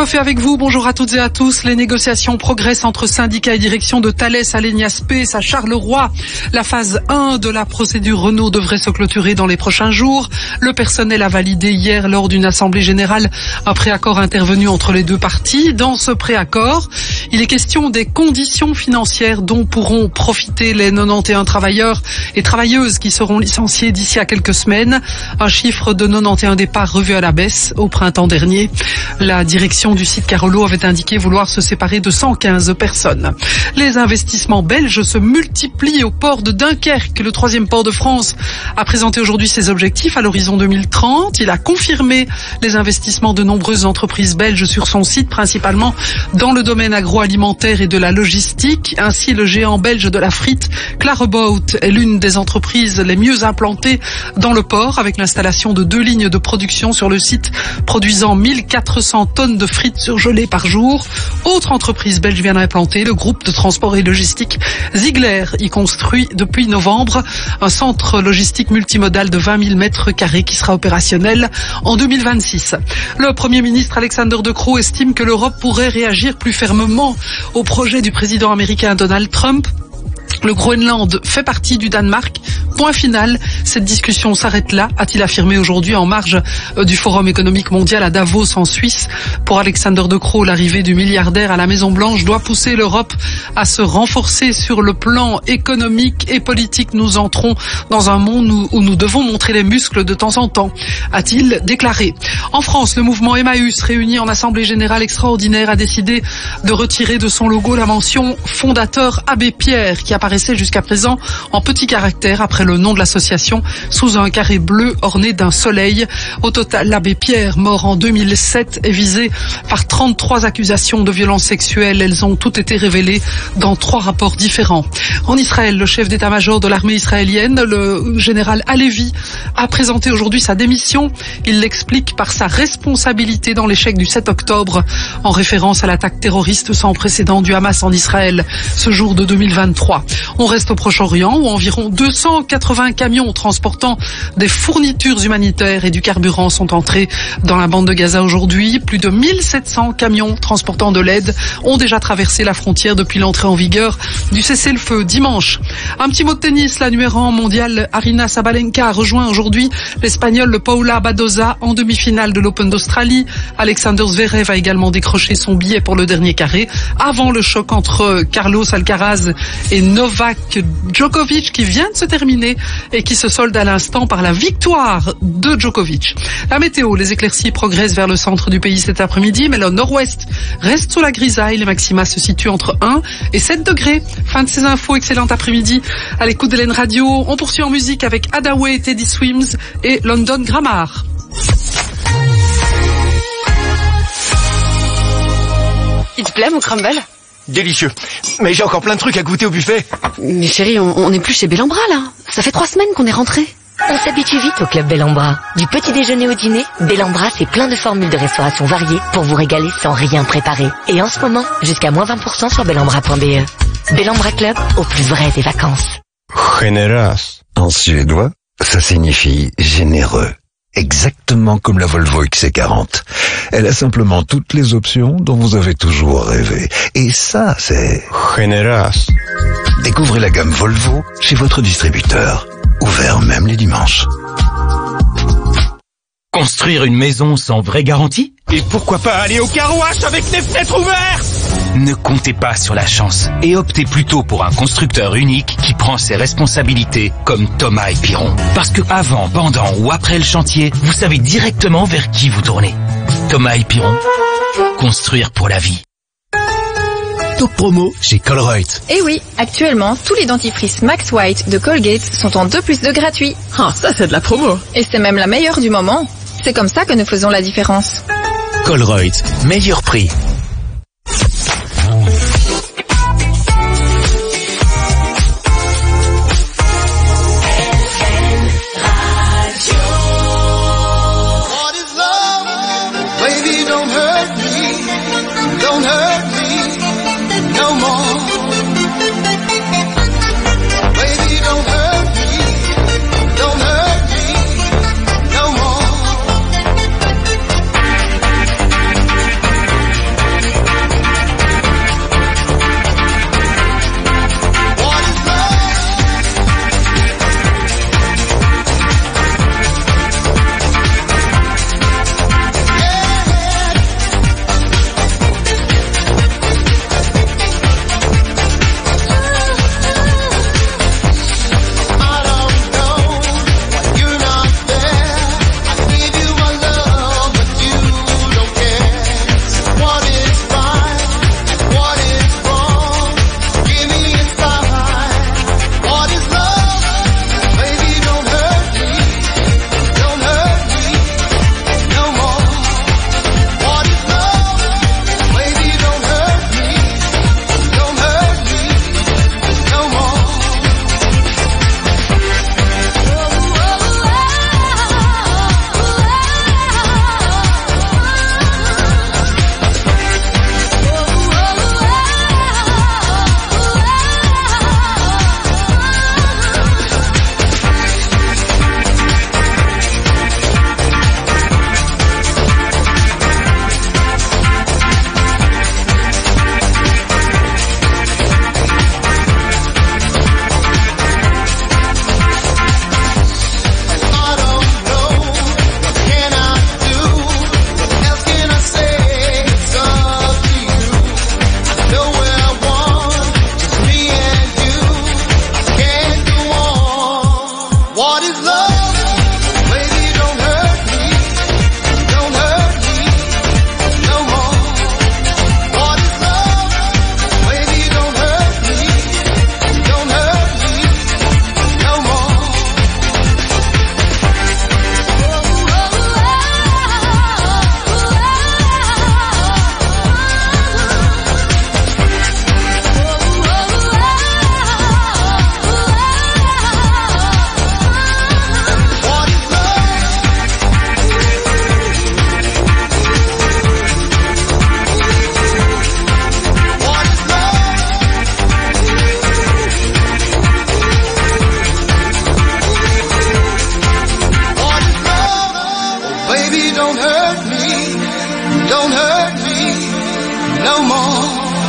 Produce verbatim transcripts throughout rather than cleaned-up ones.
Coffey avec vous, bonjour à toutes et à tous. Les négociations progressent entre syndicats et direction de Thales, Alenia Space à Charleroi. La phase un de la procédure Renault devrait se clôturer dans les prochains jours. Le personnel a validé hier lors d'une assemblée générale un préaccord intervenu entre les deux parties. Dans ce préaccord, il est question des conditions financières dont pourront profiter les quatre-vingt-onze travailleurs et travailleuses qui seront licenciés d'ici à quelques semaines. Un chiffre de quatre-vingt-onze départs revu à la baisse au printemps dernier. La direction du site Carolo avait indiqué vouloir se séparer de cent quinze personnes. Les investissements belges se multiplient au port de Dunkerque. Le troisième port de France a présenté aujourd'hui ses objectifs à l'horizon deux mille trente. Il a confirmé les investissements de nombreuses entreprises belges sur son site, principalement dans le domaine agroalimentaire et de la logistique. Ainsi, le géant belge de la frite, Clarebout, est l'une des entreprises les mieux implantées dans le port, avec l'installation de deux lignes de production sur le site, produisant mille quatre cents tonnes de frites surgelées par jour. Autre entreprise belge vient d'implanter, le groupe de transport et logistique Ziegler y construit depuis novembre un centre logistique multimodal de vingt mille mètres carrés qui sera opérationnel en deux mille vingt-six. Le Premier ministre Alexander De Croo estime que l'Europe pourrait réagir plus fermement au projet du président américain Donald Trump. Le Groenland fait partie du Danemark. Point final. Cette discussion s'arrête là, a-t-il affirmé aujourd'hui en marge du Forum économique mondial à Davos en Suisse. Pour Alexander De Croo, l'arrivée du milliardaire à la Maison-Blanche doit pousser l'Europe à se renforcer sur le plan économique et politique. Nous entrons dans un monde où nous devons montrer les muscles de temps en temps, a-t-il déclaré. En France, le mouvement Emmaüs, réuni en assemblée générale extraordinaire, a décidé de retirer de son logo la mention fondateur Abbé Pierre, qui apparaissait jusqu'à présent en petits caractères après le nom de l'association sous un carré bleu orné d'un soleil. Au total, l'abbé Pierre, mort en deux mille sept, est visé par trente-trois accusations de violences sexuelles. Elles ont toutes été révélées dans trois rapports différents. En Israël, le chef d'état-major de l'armée israélienne, le général Halevi, a présenté aujourd'hui sa démission. Il l'explique par sa responsabilité dans l'échec du sept octobre, en référence à l'attaque terroriste sans précédent du Hamas en Israël, ce jour de deux mille vingt-trois. On reste au Proche-Orient où environ deux cent quatre-vingts camions transportant des fournitures humanitaires et du carburant sont entrés dans la bande de Gaza aujourd'hui. Plus de mille sept cents camions transportant de l'aide ont déjà traversé la frontière depuis l'entrée en vigueur du cessez-le-feu dimanche. Un petit mot de tennis, la numéro un mondiale Aryna Sabalenka a rejoint aujourd'hui l'Espagnole Paula Badoza en demi-finale de l'Open d'Australie. Alexander Zverev a également décroché son billet pour le dernier carré avant le choc entre Carlos Alcaraz et Novak Djokovic qui vient de se terminer et qui se solde à l'instant par la victoire de Djokovic. La météo, les éclaircies progressent vers le centre du pays cet après-midi, mais le nord-ouest reste sous la grisaille. Les maxima se situent entre un et sept degrés. Fin de ces infos, excellent après-midi à l'écoute d'Hélène Radio. On poursuit en musique avec Hadaway, Teddy Swims et London Grammar. Il te plaît mon crumble? Délicieux. Mais j'ai encore plein de trucs à goûter au buffet. Mais chérie, on, on est plus chez Bellambra là. Ça fait trois semaines qu'on est rentrés. On s'habitue vite au club Bellambra. Du petit déjeuner au dîner, Bellambra c'est plein de formules de restauration variées pour vous régaler sans rien préparer. Et en ce moment, jusqu'à moins vingt pour cent sur bellambra point b e. Bellambra Club, au plus vrai des vacances. Generas. En suédois, ça signifie généreux. Exactement comme la Volvo X C quarante. Elle a simplement toutes les options dont vous avez toujours rêvé. Et ça, c'est Generas. Découvrez la gamme Volvo chez votre distributeur. Ouvert même les dimanches. Construire une maison sans vraie garantie? Et pourquoi pas aller au carouage avec les fenêtres ouvertes? Ne comptez pas sur la chance et optez plutôt pour un constructeur unique qui prend ses responsabilités comme Thomas et Piron. Parce que avant, pendant ou après le chantier, vous savez directement vers qui vous tournez. Thomas et Piron, construire pour la vie. Top promo chez Colruyt. Et oui, actuellement, tous les dentifrices Max White de Colgate sont en deux plus deux gratuits. Ah, ça c'est de la promo. Et c'est même la meilleure du moment. C'est comme ça que nous faisons la différence. Colruyt, meilleur prix. no more.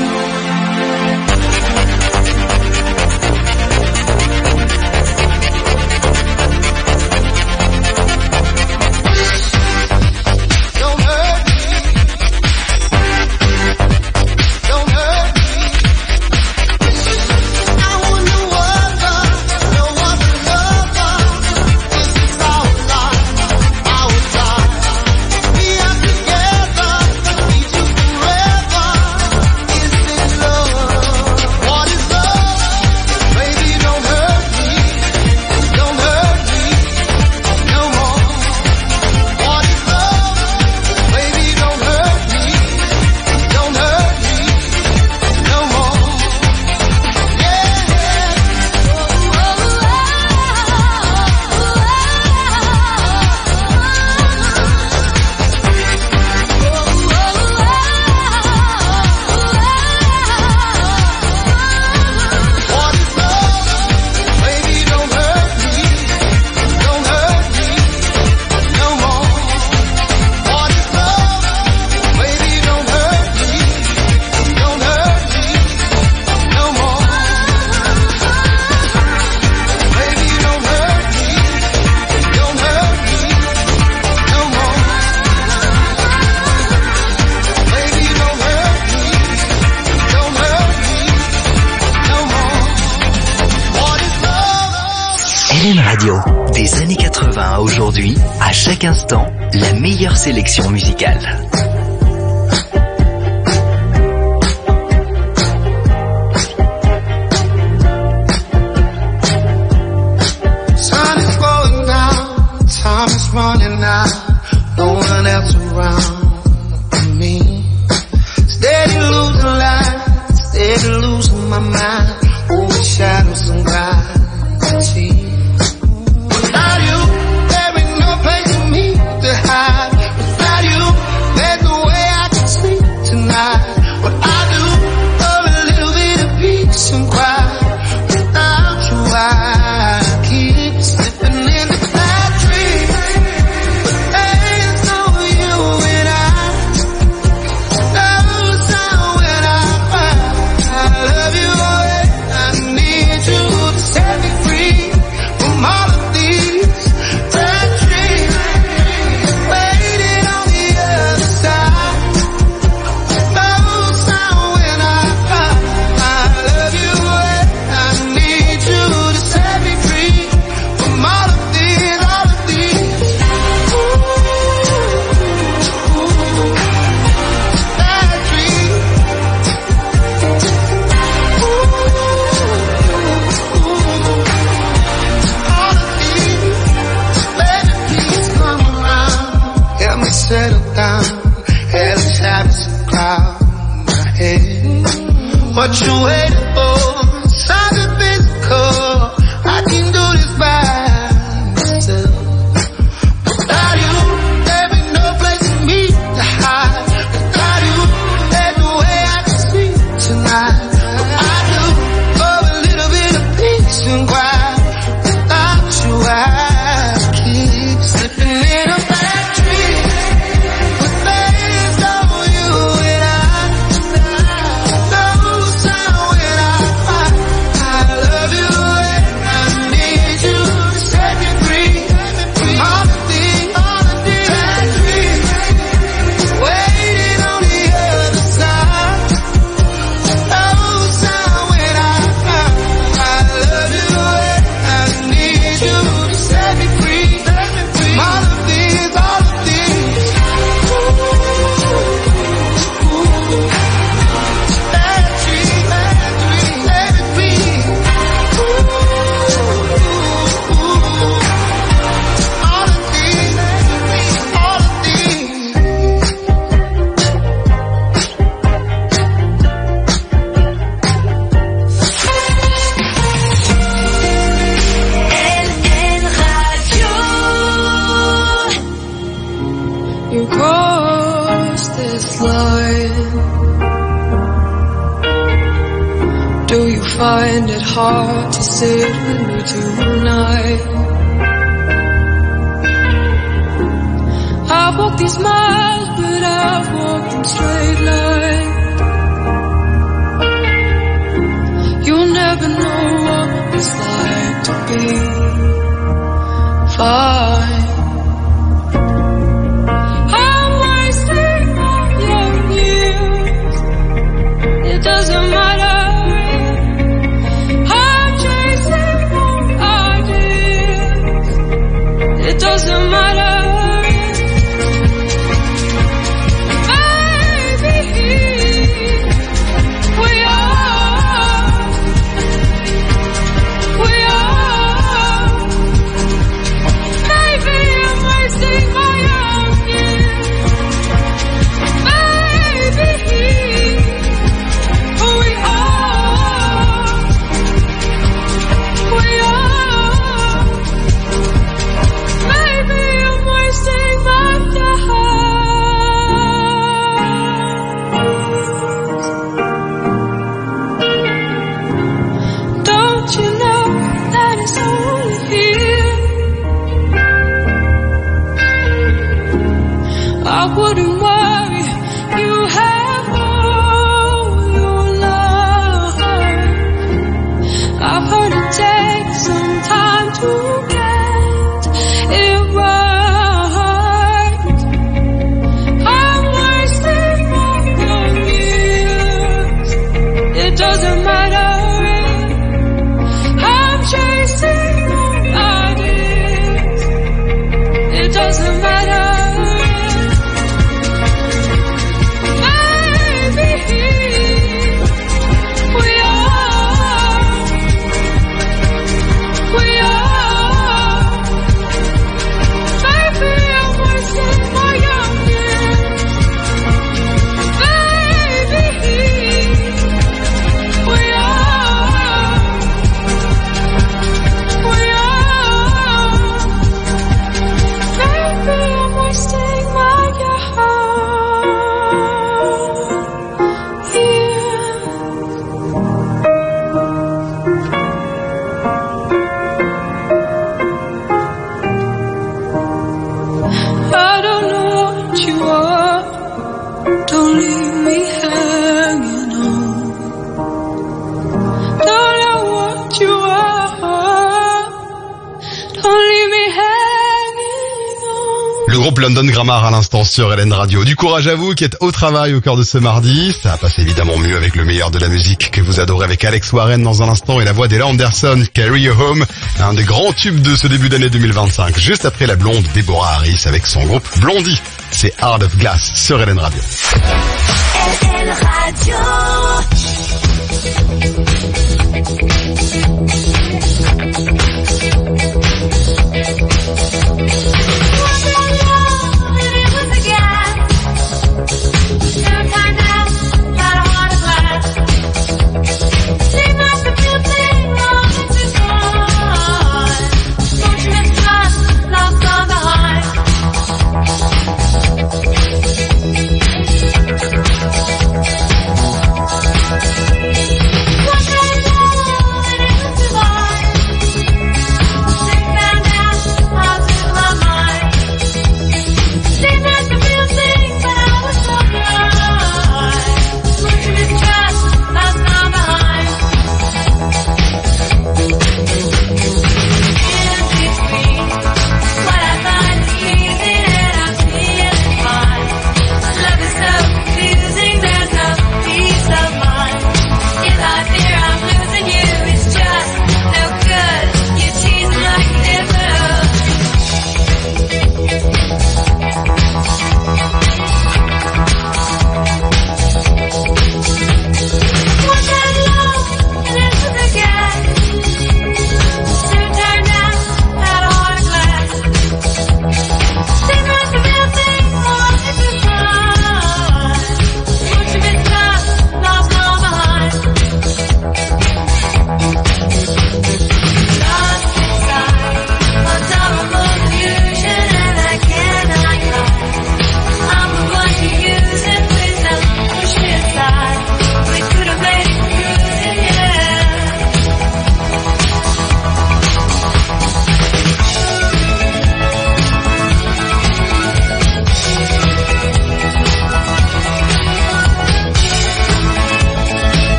Des années quatre-vingts à aujourd'hui, à chaque instant, la meilleure sélection musicale. Sun is going down, time is running out, no one else around me. Steady losing light, steady losing my mind, over shadows and gravity. What you waiting for? Something physical. I can do this by myself. Without you, there be no place for me to hide. Without you, there's no way I can sleep tonight. But I do for a little bit of peace and quiet. Without you, I keep slipping in a bad dream. With things on you and I. Find it hard to sit with me tonight. I've walked these miles, but I've walked in straight line. leave me hanging on. Don't know what you are. Don't leave me hanging on. Le groupe London Grammar à l'instant sur L N Radio. Du courage à vous qui êtes au travail au cœur de ce mardi. Ça va passer évidemment mieux avec le meilleur de la musique que vous adorez avec Alex Warren dans un instant et la voix d'Ella Anderson, Carry You Home, un des grands tubes de ce début d'année deux mille vingt-cinq. Juste après la blonde Deborah Harris avec son groupe Blondie. C'est Heart of Glass sur L N Radio. L N Radio.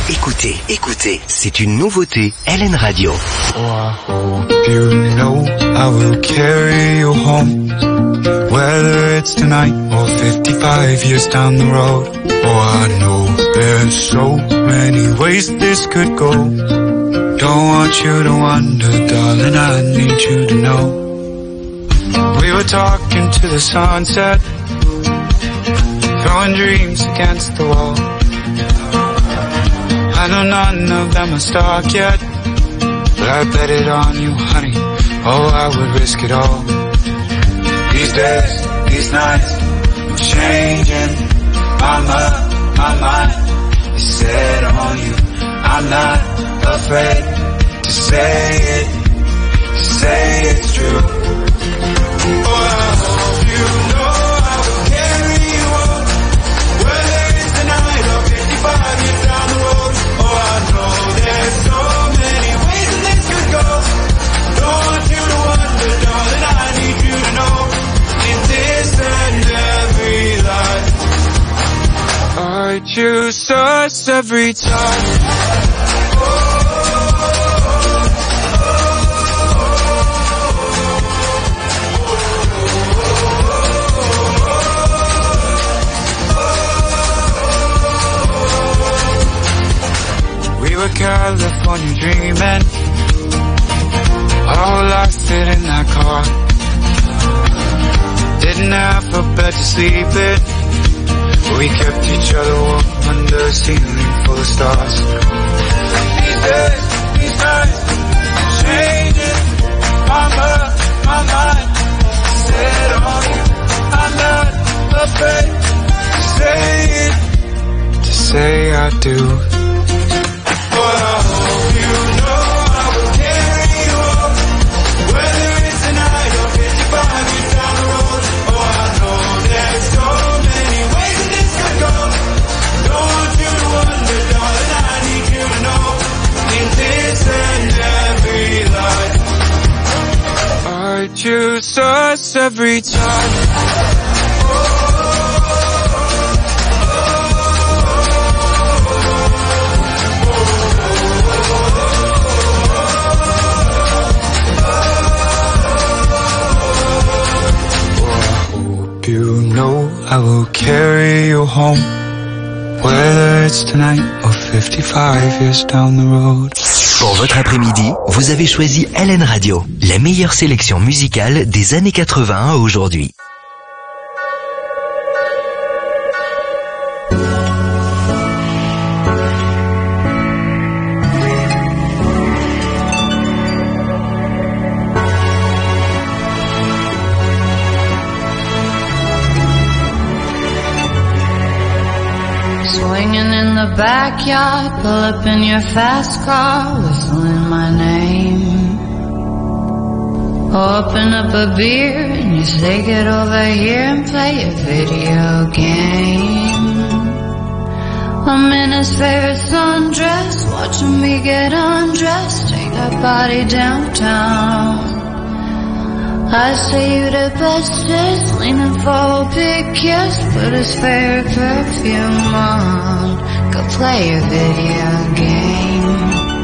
Écoutez, écoutez, c'est une nouveauté L N Radio. Oh, I hope you know I will carry you home. Whether it's tonight or fifty-five years down the road. Oh, I know there's so many ways this could go. Don't want you to wonder, darling, I need you to know. We were talking to the sunset, throwing dreams against the wall. I know none of them are stuck yet, but I bet it on you, honey. Oh, I would risk it all. These days, these nights, I'm changing my mind, my mind is set on you. I'm not afraid to say it, to say it's true. Oh, I hope you know I will carry you home. Whether it's tonight or fifty-five years down the road. Oh, I know there's so many ways that this could go. Don't want you to wonder, darling, I need you to know. In this and every life, I choose us every time. We were California dreaming, all lost it in that car. Didn't have a bed to sleep in, but we kept each other warm under a ceiling full of stars. These days, these nights, changing my mind, my mind set on you. I'm not afraid to say it, to say I do. But I hope you know I will carry you home. Whether it's tonight or fifty-five years down the road. Oh, I know there's so many ways that this could go. Don't want you to wonder, darling, I need you to know. In this and every life, I choose us every time. You know I will carry you home. Whether it's tonight or fifty-five years down the road. Pour votre après-midi, vous avez choisi L N Radio, la meilleure sélection musicale des années quatre-vingts à aujourd'hui. Swinging in the backyard, pull up in your fast car, whistling my name. Open up a beer and you say get over here and play a video game. I'm in his favorite sundress, watching me get undressed, take that body downtown. I say you the bestest, leaning for a big kiss, put his favorite perfume on, go play a video game.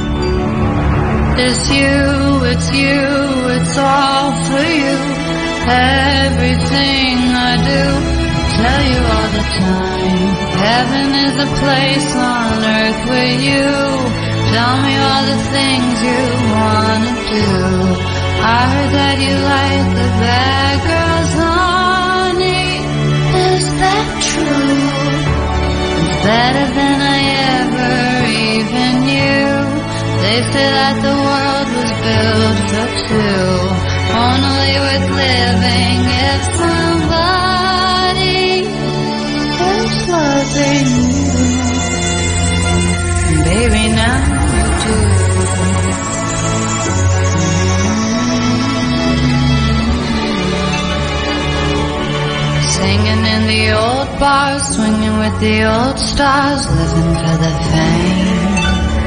It's you, it's you, it's all for you, everything I do, tell you all the time, heaven is a place on earth with you, tell me all the things you wanna do. I heard that you like the bad girls, honey. Is that true? It's better than I ever even knew. They say that the world was built for two, only worth living if somebody is loving you. Baby, now you do. Singing in the old bars, swinging with the old stars, living for the fame.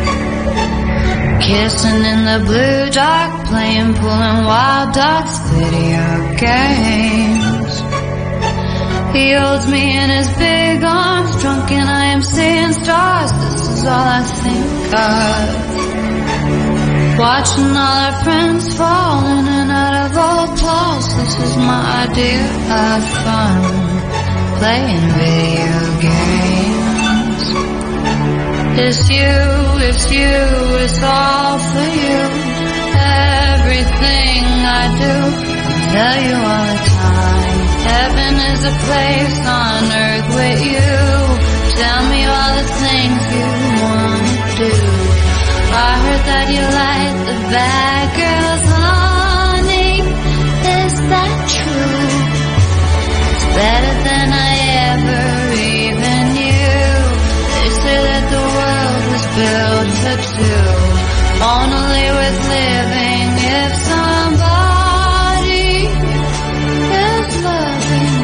Kissing in the blue dark, playing pool and wild dogs, video games. He holds me in his big arms, drunk and I am seeing stars, this is all I think of. Watching all our friends fall in and out of cerebral pulse. This is my idea of fun, playing video games. It's you, it's you, it's all for you. Everything I do, I tell you all the time. Heaven is a place on earth with you. Tell me all the things you wanna do. I heard that you like the bad girls, honey. Is that true? It's better than I ever even knew. They say that the world was built for two, only worth living if somebody is loving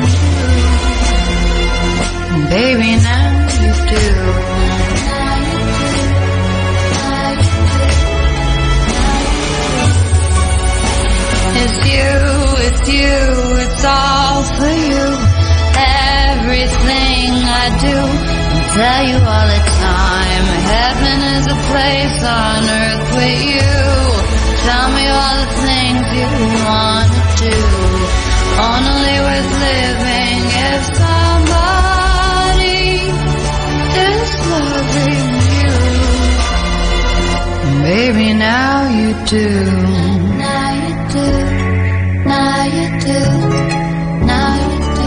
you. Baby, now you do. It's you, it's you, it's all for you. Everything I do, I tell you all the time. Heaven is a place on earth with you. Tell me all the things you wanna do. Only worth living if somebody is loving you. Baby, now you do. Now you do. Now you do. Now you do.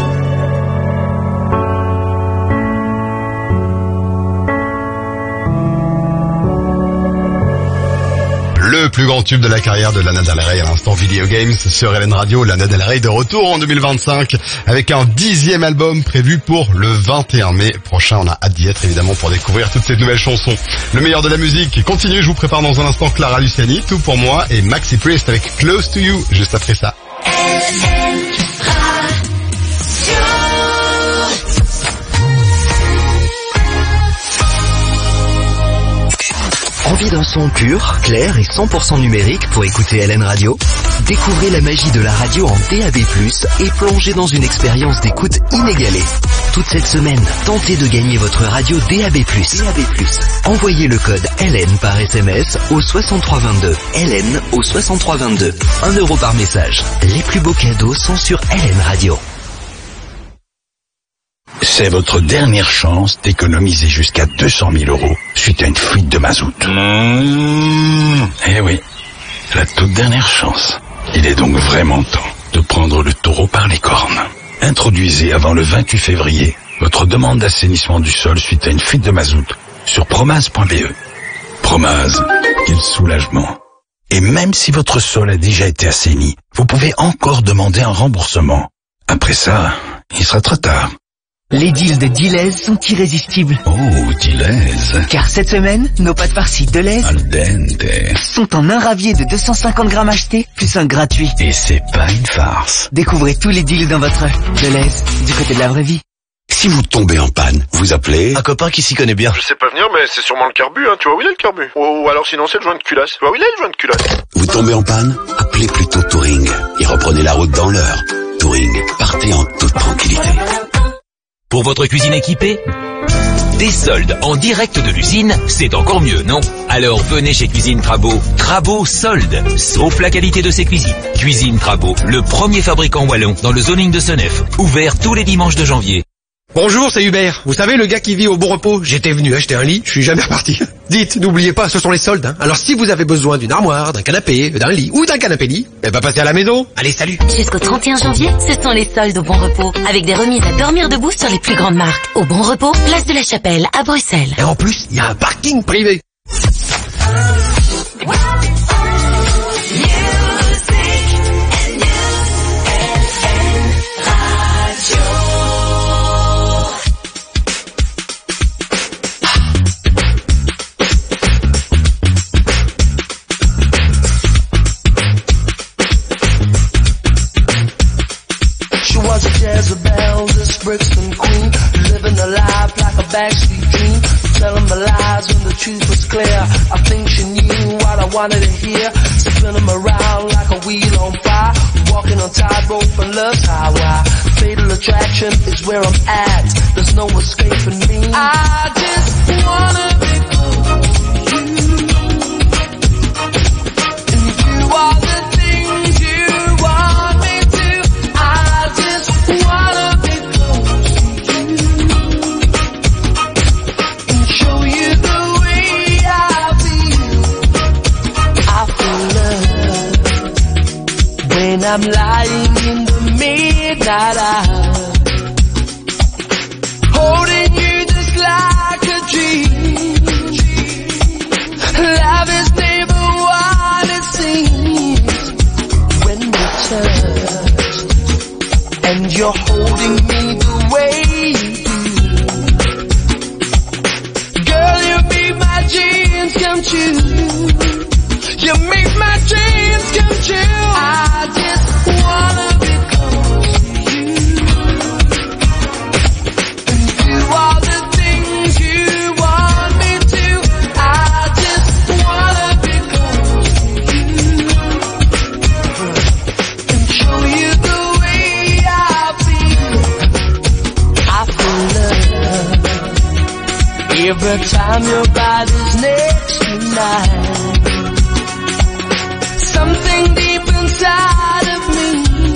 Le plus grand tube de la carrière de Lana Del Rey à l'instant, Video Games sur L N Radio. Lana Del Rey de retour en deux mille vingt-cinq avec un dixième album prévu pour le vingt et un mai prochain. On a hâte d'y être évidemment pour découvrir toutes ces nouvelles chansons. Le meilleur de la musique continue. Je vous prépare dans un instant Clara Luciani, Tout pour moi, et Maxi Priest avec Close to You juste après ça. Envie d'un son pur, clair et cent pour cent numérique pour écouter L N Radio? Découvrez la magie de la radio en D A B plus, et plongez dans une expérience d'écoute inégalée. Toute cette semaine, tentez de gagner votre radio D A B plus. D A B plus. Envoyez le code L N par S M S au soixante-trois vingt-deux. L N au soixante-trois vingt-deux. un euro par message. Les plus beaux cadeaux sont sur L N Radio. C'est votre dernière chance d'économiser jusqu'à deux cent mille euros suite à une fuite de mazout. Mmh. Eh oui, la toute dernière chance. Il est donc vraiment temps de prendre le taureau par les cornes. Introduisez avant le vingt-huit février votre demande d'assainissement du sol suite à une fuite de mazout sur promaz point b e. Promaz, quel soulagement. Et même si votre sol a déjà été assaini, vous pouvez encore demander un remboursement. Après ça, il sera trop tard. Les deals de Deleuze sont irrésistibles. Oh, Deleuze. Car cette semaine, nos pâtes farcies Deleuze Al dente sont en un ravier de deux cent cinquante grammes achetés, plus un gratuit. Et c'est pas une farce. Découvrez tous les deals dans votre Deleuze, du côté de la vraie vie. Si vous tombez en panne, vous appelez un copain qui s'y connaît bien. Je sais pas venir, mais c'est sûrement le carbu, hein. Tu vois où il est le carbu? Ou, ou alors sinon c'est le joint de culasse. Tu vois où il est le joint de culasse? Vous tombez en panne? Appelez plutôt Touring et reprenez la route dans l'heure. Touring, partez en toute tranquillité. Pour votre cuisine équipée, des soldes en direct de l'usine, c'est encore mieux, non? Alors venez chez Cuisine Trabot. Trabot solde, sauf la qualité de ses cuisines. Cuisine Trabot, le premier fabricant wallon dans le zoning de Senef, ouvert tous les dimanches de janvier. Bonjour, c'est Hubert. Vous savez, le gars qui vit au Bon Repos. J'étais venu acheter un lit, je suis jamais reparti. Dites, n'oubliez pas, ce sont les soldes. Hein. Alors si vous avez besoin d'une armoire, d'un canapé, d'un lit ou d'un canapé-lit, eh ben passez à la maison. Allez, salut. Jusqu'au trente et un janvier, ce sont les soldes au Bon Repos, avec des remises à dormir debout sur les plus grandes marques. Au Bon Repos, place de la Chapelle, à Bruxelles. Et en plus, il y a un parking privé. Jezebel, this Brixton queen, living a life like a backstreet dream, telling my lies when the truth was clear. I think she knew what I wanted to hear, spinning them around like a wheel on fire, walking on tightrope and love's highway. Fatal attraction is where I'm at, there's no escaping me. I just wanna be close to you, and you do all the things you I'm lying in the midnight hour, holding you just like a dream. Love is never what it seems when we touch, and you're holding me the way you do. Girl, you make my dreams come true. You make my dreams come true. I just wanna be close to you and do all the things you want me to. I just wanna be close to you and show you the way I feel. I feel love every time your body's next to mine. Something deep inside of me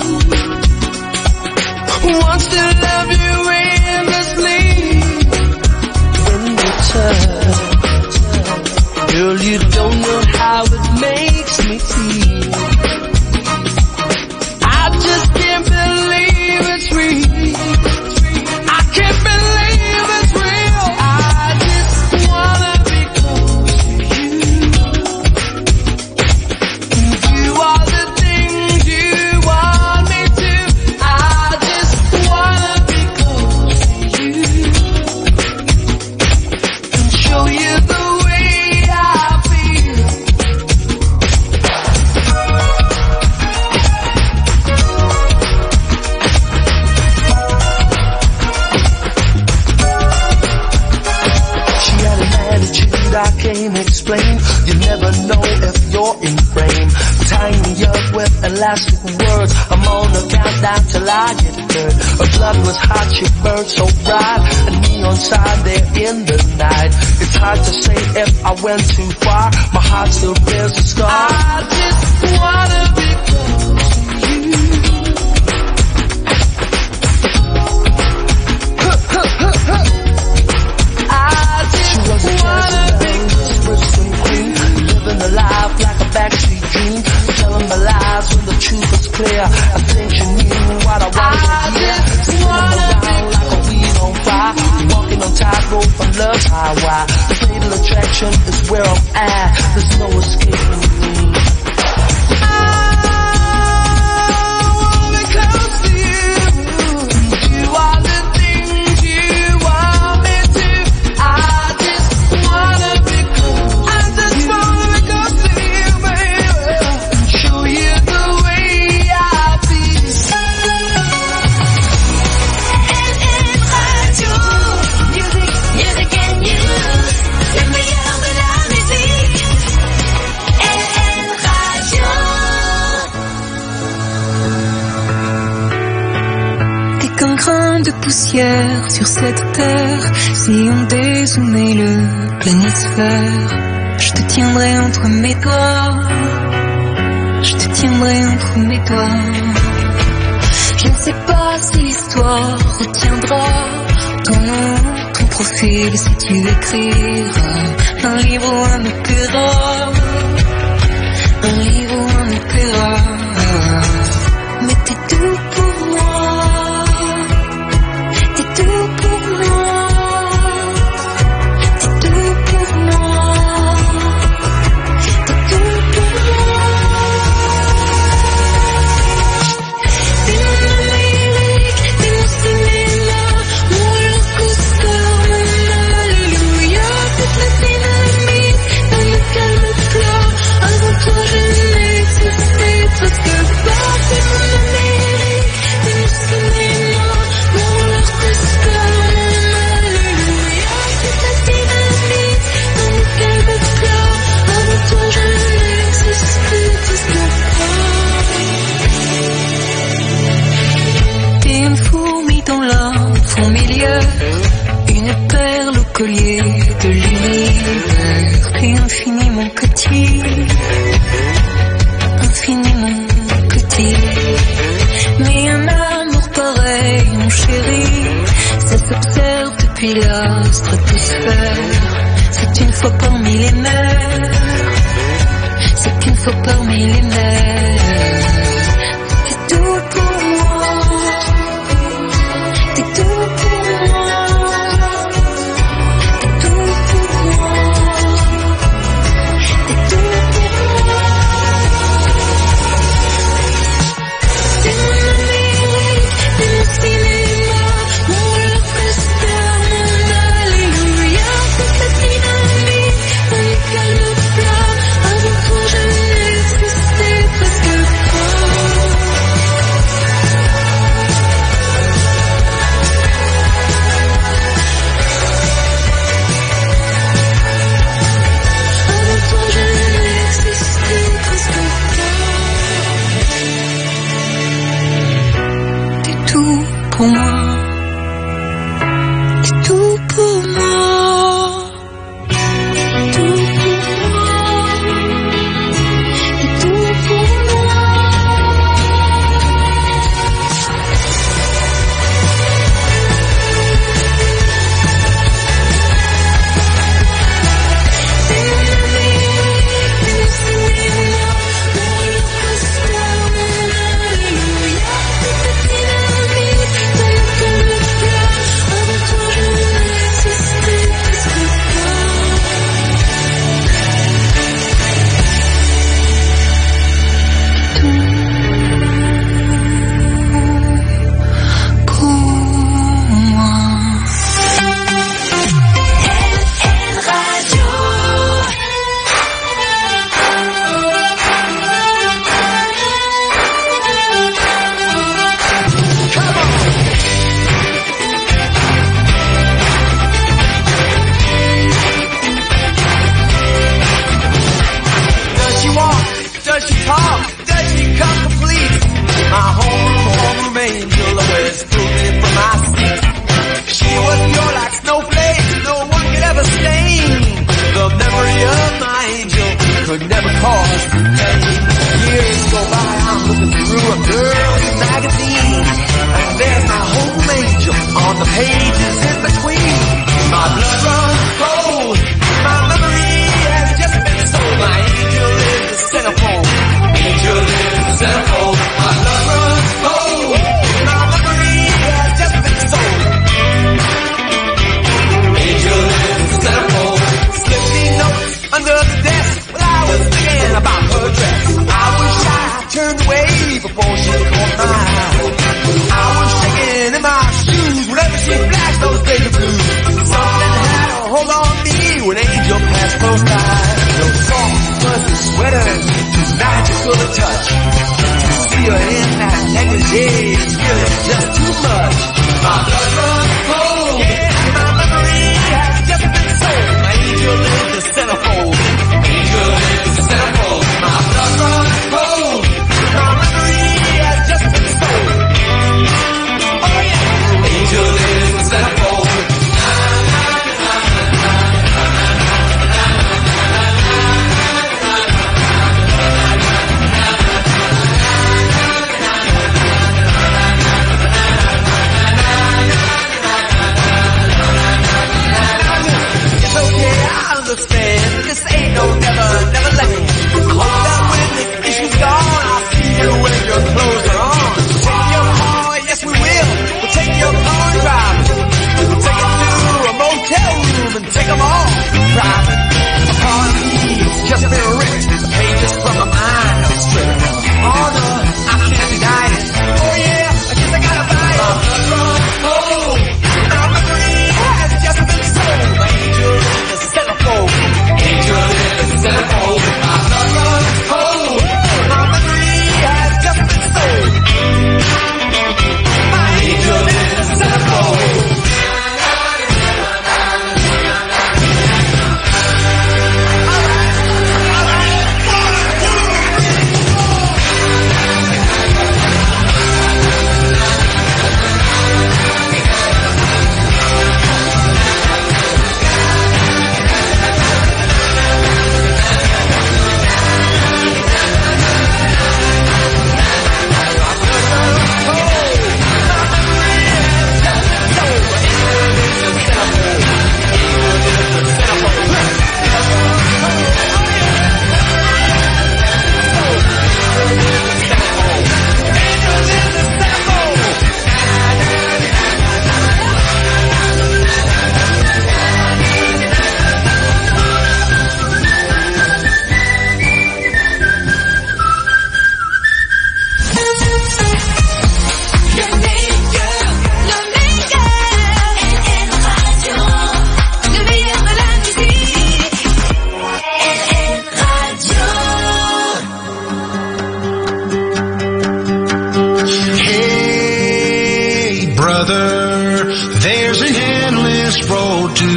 wants to love you endlessly. When we touch, girl, you don't know how it makes me feel. I just can't believe it's real. I can't believe it's real. I just wanna be close to you. All the things you want me to. I just wanna be close to you and show you the way I feel. She had an attitude I can't explain. You never know if you're in frame. Tying me up with elastic words. I'm on the countdown till I get hurt. Her blood was hot, she burned so bright. A neon sign there in the night. It's hard to say if I went too far. My heart still bears the scar. I just wanna be close to you. I just wanna be close to you. Living a life like a backstreet dream. Telling the lies when the truth was clear. I think you knew what I wanted to hear. Spinning around like a wheel on fire. Walking on tightrope on love's highway. The fatal attraction is where I'm at. There's no escaping me. I wanna be close to you. Do all the things you want me to. I just wanna be close. I just wanna be close to you, baby. Show you the way I feel. L M Radio, music, music and news, le meilleur de la musique. L M Radio. T'es qu'un grain de poussière sur cette terre. Si on dézoomait le planisphère, je te tiendrai entre mes doigts. Je te tiendrai entre mes doigts. Je ne sais pas si l'histoire retiendra ton nom, ton profil, si tu écriras un livre ou un opéra. Un livre ou un opéra. Mais t'es tout pour moi. T'es tout pour moi. T'es tout pour moi. T'es tout pour moi. T'es mon Amérique, t'es mon cinéma, mon roller coaster, mon alléluia. Toute la dynamique dans le calme plat. Avant toi je n'existais presque pas. T'es mon Amérique, t'es mon cinéma, mon roller coaster, mon alléluia. Toute la dynamique dans le calme plat. Avant toi je n'existais presque pas. T'es une fourmi dans la fourmilière, une perle au collier de l'univers. T'es infiniment petit, infiniment petit. Mais un amour pareil, mon chéri, ça s'observe depuis la stratosphère. C'est une fois parmi les mers, c'est une fois parmi les mers. pour moi. T'es tout pour moi. Tout pour moi. T'es tout pour moi.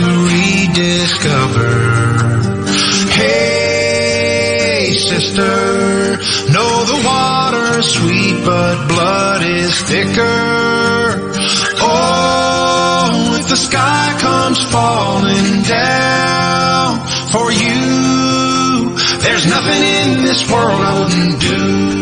sister. No, the water's sweet, but blood is thicker. Oh, if the sky comes falling down for you, there's nothing in this world I wouldn't do.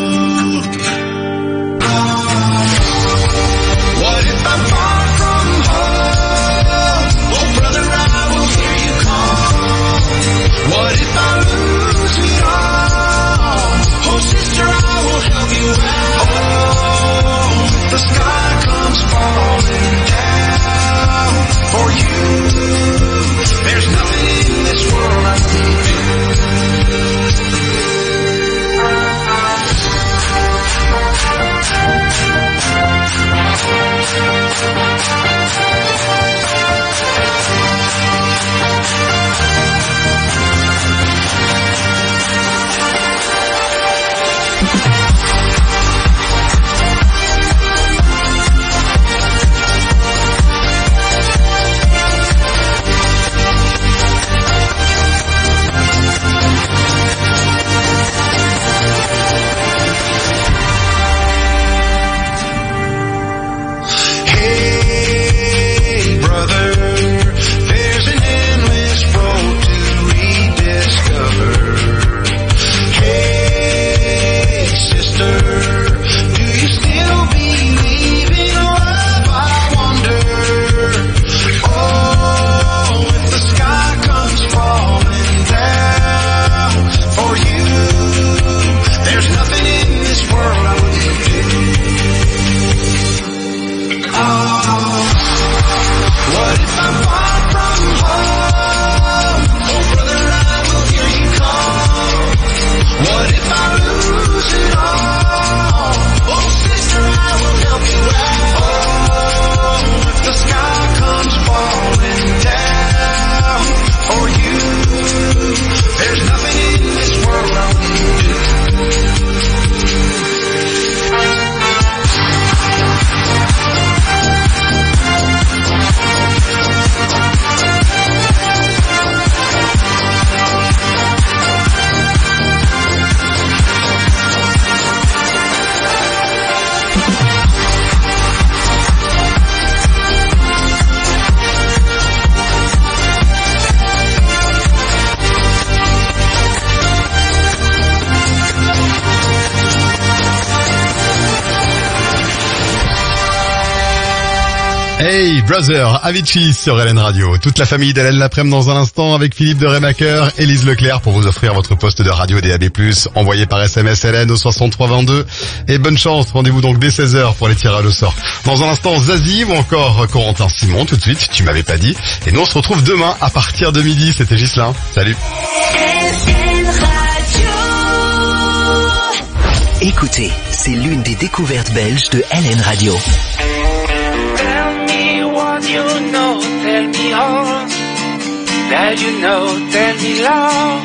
What if I'm far from home? Oh, brother, I will hear you call. What if I lose it all? Oh, sister, I will help you out. Oh, if the sky comes falling down for you, there's nothing in this world I wouldn't do. Hey Brother, Avicii sur Hélène Radio. Toute la famille d'Hélène l'après-midi dans un instant avec Philippe de Rémaker, Élise Leclerc pour vous offrir votre poste de radio D A B plus, envoyé par S M S Hélène au soixante-trois vingt-deux. Et bonne chance, rendez-vous donc dès seize heures pour les tirages au sort. Dans un instant, Zazie ou encore Corentin Simon, tout de suite, tu m'avais pas dit. Et nous on se retrouve demain à partir de midi, c'était Ghislain. Salut. Écoutez, c'est l'une des découvertes belges de Hélène Radio. You know, tell me all that you know, tell me love.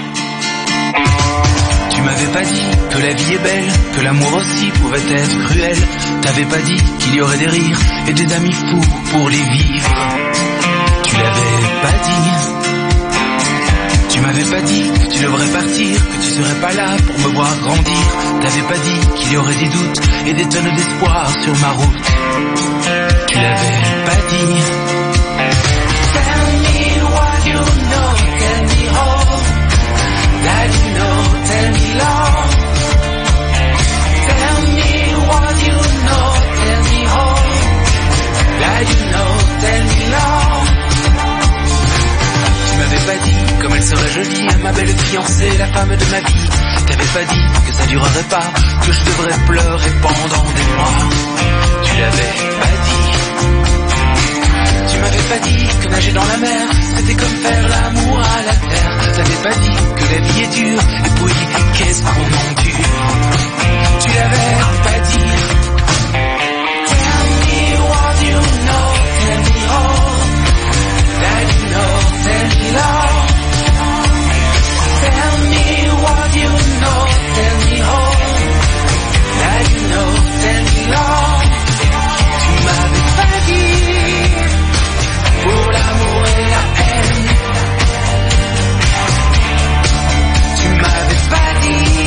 Tu m'avais pas dit que la vie est belle, que l'amour aussi pouvait être cruel. T'avais pas dit qu'il y aurait des rires et des amis fous pour les vivre. Tu l'avais pas dit. Tu m'avais pas dit que tu devrais partir, que tu serais pas là pour me voir grandir. T'avais pas dit qu'il y aurait des doutes et des tonnes d'espoir sur ma route. Tu l'avais pas dit. Tell me what you know, tell me all that you know, tell me love. Tell me what you know, tell me all that you know, tell me love. Tu m'avais pas dit comme elle serait jolie, ma belle fiancée, la femme de ma vie. T'avais pas dit que ça durerait pas, que je devrais pleurer pendant des mois. Tu l'avais pas dit. Tu m'avais pas dit que nager dans la mer, c'était comme faire l'amour à la terre. T'avais pas dit que la vie est dure, et puis qu'est-ce qu'on endure. Tu l'avais pas dit. Tell me what you know, tell me all that you know, tell me love. Tell me what you know, tell me all that you know, tell me love. Tu m'avais pas dit pour l'amour et la haine. Tu m'avais pas dit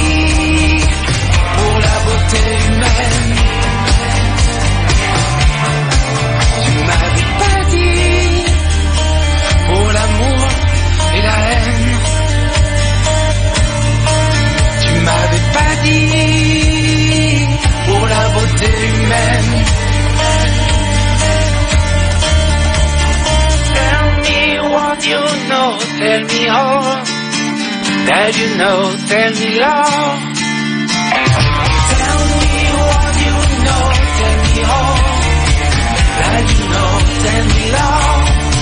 know, tell me all. Tell me what you know, tell me all. That you know, tell me all.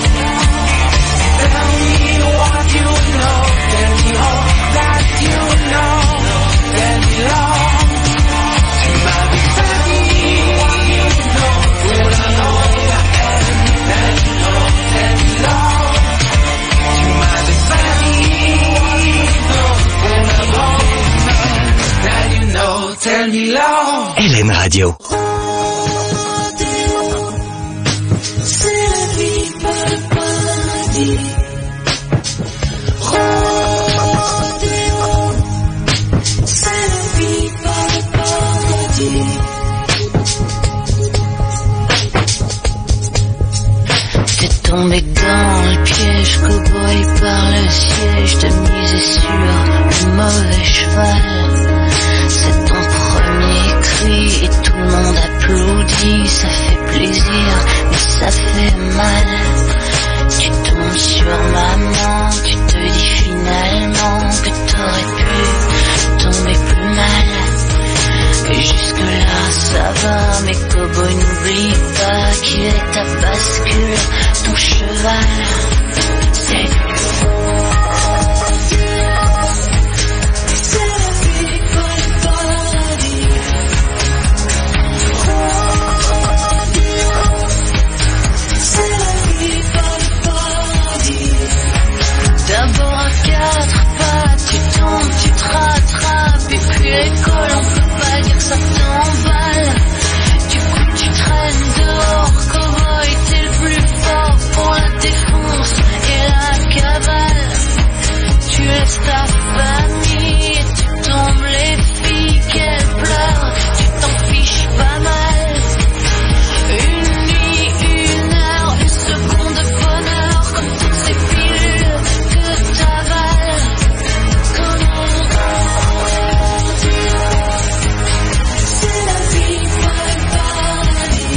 Tell me what you know, tell me all. That you know, tell me all. Tu m'avais dit what you know, all I know, that you know, tell me all. Tu m'avais dit what you know, all I know, that you know, tell me all. Hélène Radio. C'est la vie, pas le paradis. Rodéo, c'est la vie, pas le paradis. T'es tombé dans le piège, cow-boy par le siège, t'as misé sur le mauvais cheval. C'est ton premier cri et tout le monde applaudit, ça fait plaisir, mais ça fait mal. Tu tombes sur maman, tu te dis finalement que t'aurais pu tomber plus mal. Et jusque-là ça va, mais cow-boy n'oublie pas qu'il est ta bascule, ton cheval. C'est d'abord à quatre pattes, tu tombes, tu te rattrapes, et puis l'école, on peut pas dire ça t'emballe. Du coup tu traînes dehors, cow-boy, t'es le plus fort pour la défonce et la cavale. Tu laisses ta famille et tu tombes les filles qu'elles pleurent, tu t'en fiches pas mal. Une nuit, une heure, une seconde de bonheur, comme toutes ces pilules que t'avales. Comme on c'est la vie, pas le paradis.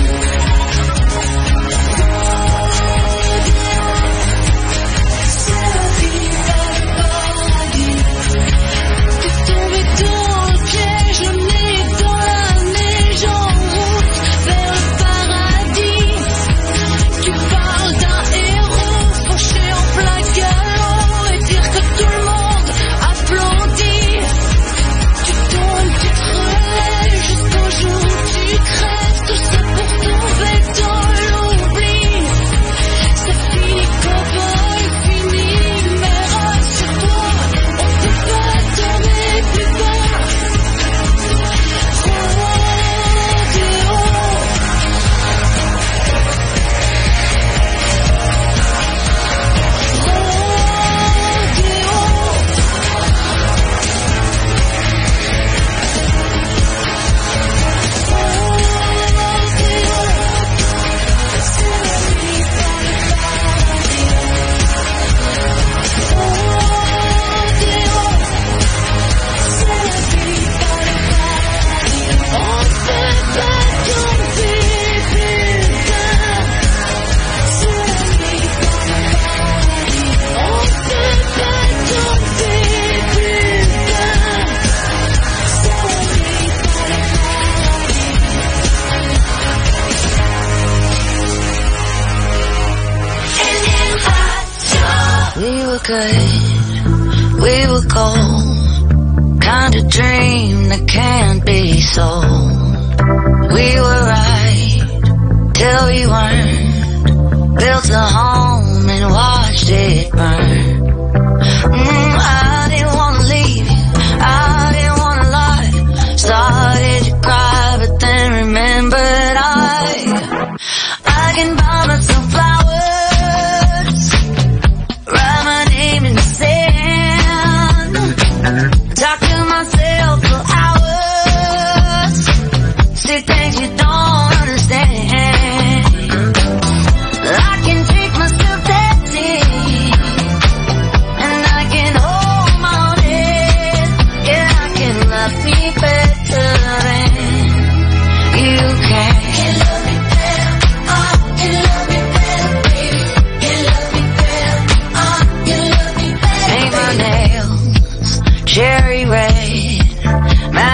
C'est la vie, pas le paradis. T'es tombé dans le piège, le nez dans la neige, en route vers le paradis. Tu parles d'un héros fauché en plein galop et dire que tout le monde applaudit. Tu tombes, tu te relèves jusqu'au jour où tu crèves, tout ça pour tomber dans l'oubli. C'est fini, cow-boy, fini, mais rassure-toi, on peut pas tomber plus bas. We were good, we were gold, kind of dream that can't be sold. We were right, till we weren't, built a home and watched it burn. Mm, I didn't wanna leave you, I didn't wanna lie, started to cry but then remembered I, I can buy myself flowers. Write my name in the sand. Talk to myself for hours. Say things you don't understand. I can drink myself that deep.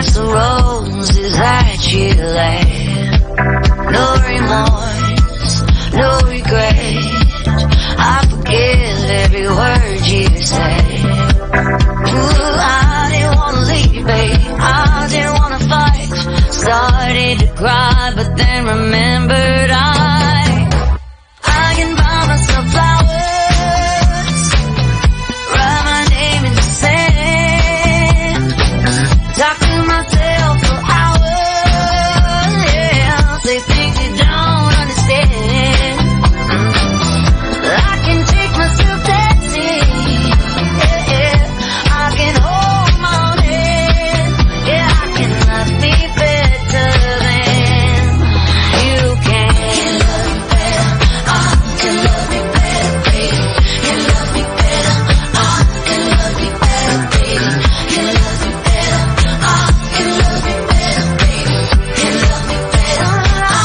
past the roses that you laid. No remorse, no regret. I forgive every word you say. Ooh, I didn't wanna leave, babe. I didn't wanna fight. Started to cry, but then remembered I, I can buy myself flowers, write my name in the sand, talk to myself for hours, yeah, say things you don't understand. I can take myself dancing, yeah, yeah. I can hold my own hand, yeah, I can love me better than you can. Can love me better, I can love me better, baby. Can love me better, I can love me better, baby. Can love me better, I can love me better, baby. Can love me better,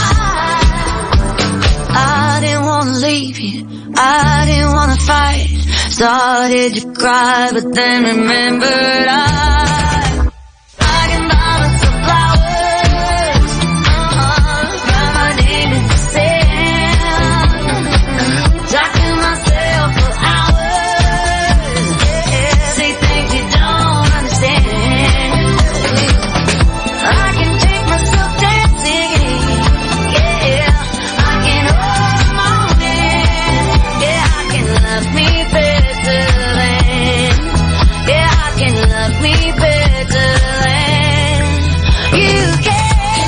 I, I didn't wanna leave you, I didn't wanna fight. Started to cry, but then remembered I, I can buy myself flowers, uh-huh, write my name in the sand, talk to myself for hours, yeah, say things you don't understand. I can take myself dancing, yeah, I can hold my own hand, yeah, I can love me better than, yeah, I can love me better than you can.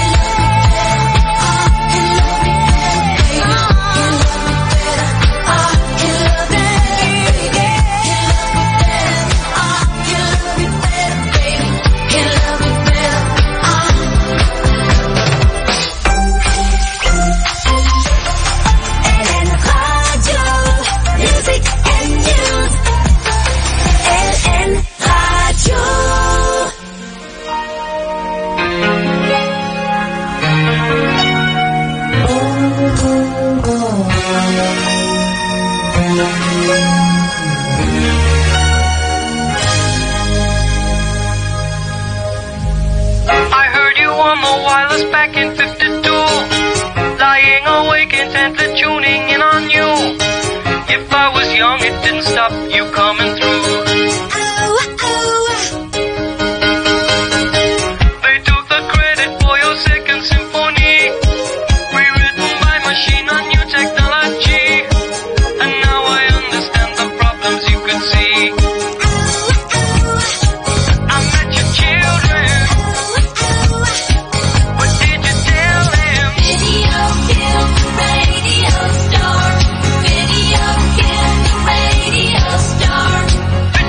Music and news. L N Radio. I heard you on the wireless back in fifty-two, lying awake intently tuning in on you. If I was young, it didn't stop you coming through. They took the credit for your second symphony, rewritten by machine on new technology. And now I understand the problems you could see. I met your children. What did you tell them? Video killed the radio star. Video killed the radio star.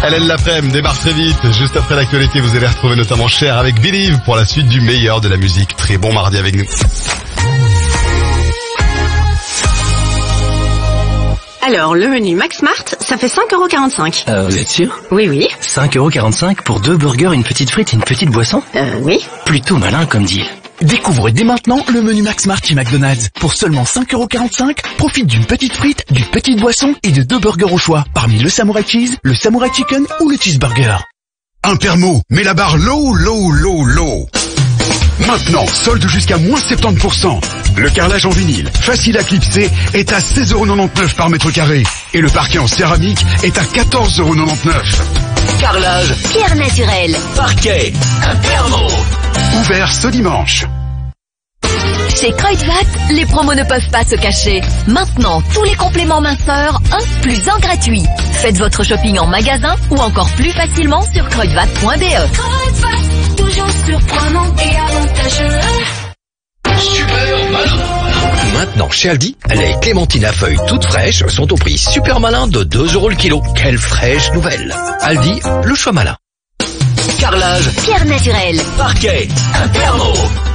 Hélène Laprème démarre très vite. Juste après l'actualité, vous allez retrouver notamment Cher avec Believe pour la suite du meilleur de la musique. Très bon mardi avec nous. Alors, le menu Max Mart, ça fait cinq euros quarante-cinq. Euh, vous êtes sûr? Oui, oui. cinq euros quarante-cinq pour deux burgers, une petite frite et une petite boisson? Euh, oui. Plutôt malin comme deal. Découvrez dès maintenant le menu Max Mart chez McDonald's. Pour seulement cinq euros quarante-cinq, profite d'une petite frite, d'une petite boisson et de deux burgers au choix. Parmi le Samurai Cheese, le Samurai Chicken ou le Cheeseburger. Impermo, mets la barre low, low, low, low. Maintenant, solde jusqu'à moins soixante-dix pour cent. Le carrelage en vinyle, facile à clipser, est à seize euros quatre-vingt-dix-neuf par mètre carré. Et le parquet en céramique est à quatorze euros quatre-vingt-dix-neuf. Carrelage, Pierre naturelle, parquet, Impermo. Ouvert ce dimanche. Chez Kruidvat, les promos ne peuvent pas se cacher. Maintenant, tous les compléments minceurs, un plus un gratuit. Faites votre shopping en magasin ou encore plus facilement sur kruidvat point b e. Kruidvat, toujours surprenant et avantageux. Super malin. Maintenant, chez Aldi, les clémentines à feuilles toutes fraîches sont au prix super malin de deux euros le kilo. Quelle fraîche nouvelle. Aldi, le choix malin. Carrelage, Pierre naturelle, parquet, Impermo.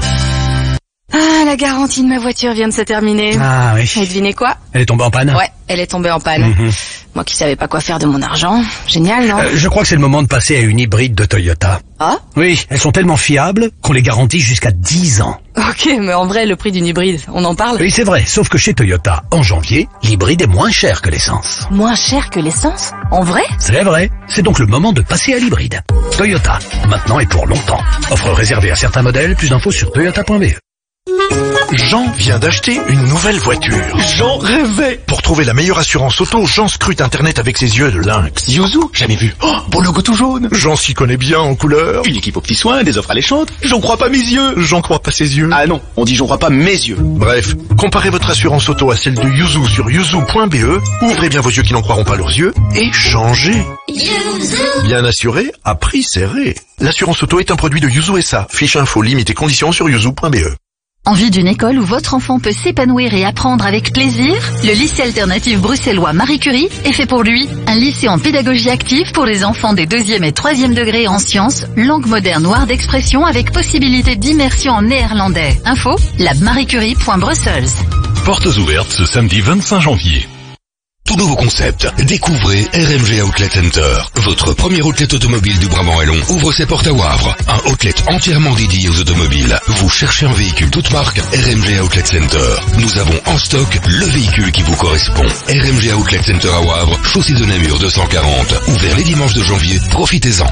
Ah, la garantie de ma voiture vient de se terminer. Ah oui. Et devinez quoi? Elle est tombée en panne? Ouais, elle est tombée en panne. Mm-hmm. Moi qui savais pas quoi faire de mon argent. Génial, non? Euh, je crois que c'est le moment de passer à une hybride de Toyota. Ah? Oui, elles sont tellement fiables qu'on les garantit jusqu'à dix ans. Ok, mais en vrai, le prix d'une hybride, on en parle? Oui, c'est vrai, sauf que chez Toyota, en janvier, l'hybride est moins cher que l'essence. Moins cher que l'essence? En vrai? C'est vrai, c'est donc le moment de passer à l'hybride. Toyota, maintenant et pour longtemps. Offre réservée à certains modèles, plus d'infos sur toyota point b e. Jean vient d'acheter une nouvelle voiture. J'en rêvais. Pour trouver la meilleure assurance auto, Jean scrute Internet avec ses yeux de lynx. Yuzu, jamais vu. Oh, beau logo tout jaune. Jean s'y connaît bien en couleur. Une équipe aux petits soins, des offres alléchantes. J'en crois pas mes yeux. J'en crois pas ses yeux. Ah non, on dit j'en crois pas mes yeux. Bref, comparez votre assurance auto à celle de Yuzu sur yuzu point b e. Ouvrez bien vos yeux qui n'en croiront pas leurs yeux et changez. Yuzu. Bien assuré, à prix serré. L'assurance auto est un produit de Yuzu S A. Fiche info, limite et conditions sur yuzu point b e. Envie d'une école où votre enfant peut s'épanouir et apprendre avec plaisir? Le lycée alternatif bruxellois Marie Curie est fait pour lui. Un lycée en pédagogie active pour les enfants des deuxième et troisième degrés en sciences, langue moderne ou art d'expression avec possibilité d'immersion en néerlandais. Info, lab marie curie point brussels. Portes ouvertes ce samedi vingt-cinq janvier. Tout nouveau concept. Découvrez R M G Outlet Center. Votre premier outlet automobile du Brabant-Wallon ouvre ses portes à Wavre. Un outlet entièrement dédié aux automobiles. Vous cherchez un véhicule toute marque? R M G Outlet Center. Nous avons en stock le véhicule qui vous correspond. R M G Outlet Center à Wavre, chaussée de Namur deux cent quarante. Ouvert les dimanches de janvier. Profitez-en.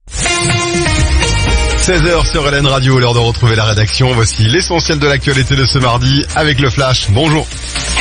seize heures sur Hélène Radio, l'heure de retrouver la rédaction. Voici l'essentiel de l'actualité de ce mardi avec le Flash. Bonjour.